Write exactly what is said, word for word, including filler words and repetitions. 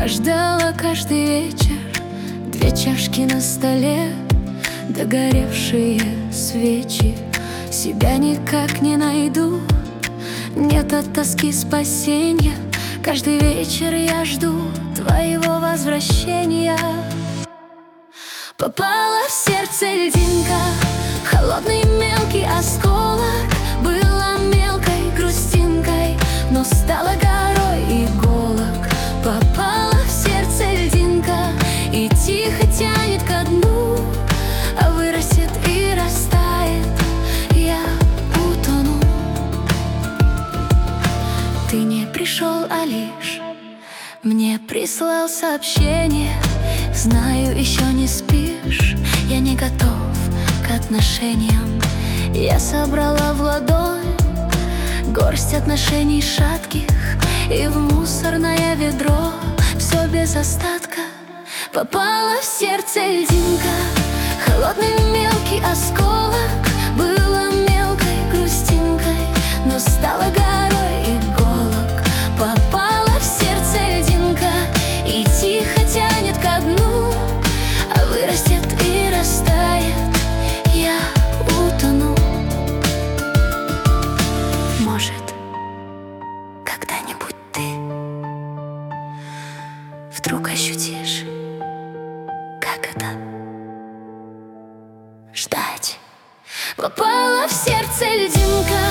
Я ждала каждый вечер, две чашки на столе, догоревшие свечи. Себя никак не найду, нет от тоски спасения. Каждый вечер я жду твоего возвращения. Попала в сердце льдинка, холодный мелкий осколок. Была мелкой грустинкой, но стала горой иголок. Попала в сердце льдинка и тихо тянет ко дну, а вырастет и растает, я утону. Ты не пришел, а лишь мне прислал сообщение. Знаю, еще не спишь, я не готов к отношениям. Я собрала в ладонь горсть отношений шатких, и в мусорное ведро все без остатка. Попала в сердце льдинка, холодный мелкий осколок. Была мелкой грустинкой, но стала горой иголок. Попала в сердце льдинка и тихо тянет ко дну, а вырастет и растает, я утону. Может, когда-нибудь ты вдруг ощутишь, как это ждать. Попала в сердце льдинка,